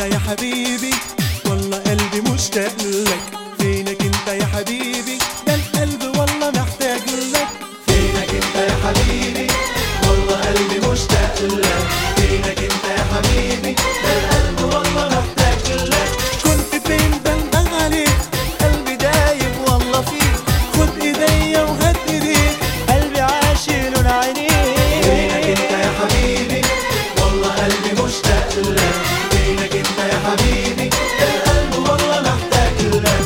يا حبيبي، والله قلبي مشتاق لك. فينك انت يا حبيبي، ده القلب والله محتاج لك. فينك انت يا حبيبي، والله قلبي مشتاق لك. فينك انت يا حبيبي، ده القلب والله محتاج لك. كنت فين بندم عليك، قلبي دايب والله فيك. خد ايديا وهات ايديك، قلبي عاشق لون عينيك. فينك انت يا حبيبي، والله قلبي مشتاق لك. فينك انت يا حبيبي، ده القلب والله محتاج لك.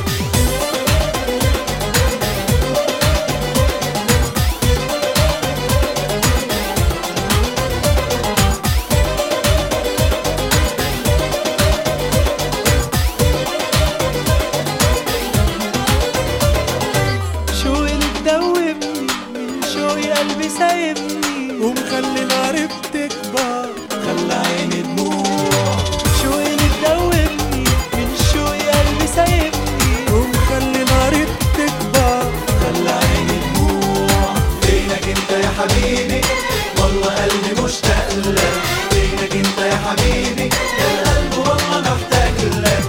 شوقي اللي مدوبني، من شوقي قلبي سايبني. ومخلي ناري بتكبر، خلى عيني دموع. شوقي اللي مدوبني، من شوقي قلبي سايبني. ومخلي ناري بتكبر، خلى عيني دموع. فينك انت يا حبيبي، والله قلبي مشتاق لك. فينك انت يا حبيبي، ده القلب والله محتاج لك.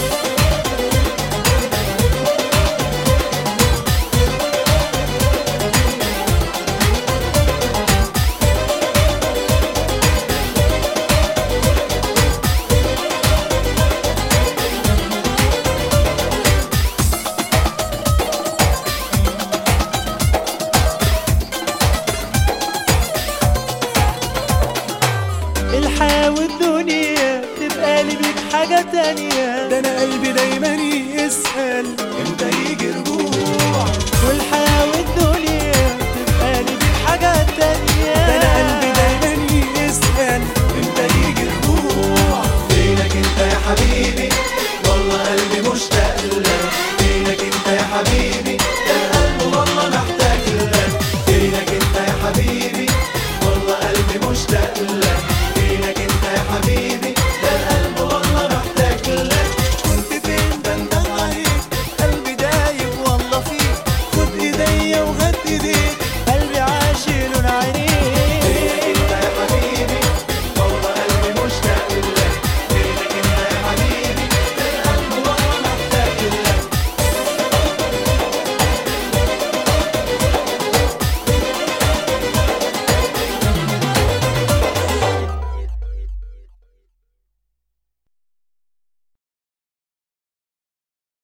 الحياة والدنيا تبقى لي بيك حاجة تانية. ده انا قلبي دايما يسأل امتى يجي رجوع. والحياة والدنيا تبقى لي بيك حاجة تانية. ده انا قلبي دايما يسأل امتى يجي رجوع. فينك انت يا حبيبي، والله قلبي مشتاق لك. فينك انت يا حبيبي، ده القلب والله محتاج لك. فينك انت يا حبيبي، والله قلبي مشتاق لك. فينك انت يا حبيبي، ده القلب والله محتاج لك. كنت فين بندم عليك، قلبي دايب والله فيك. خد ايديا وهات ايديك،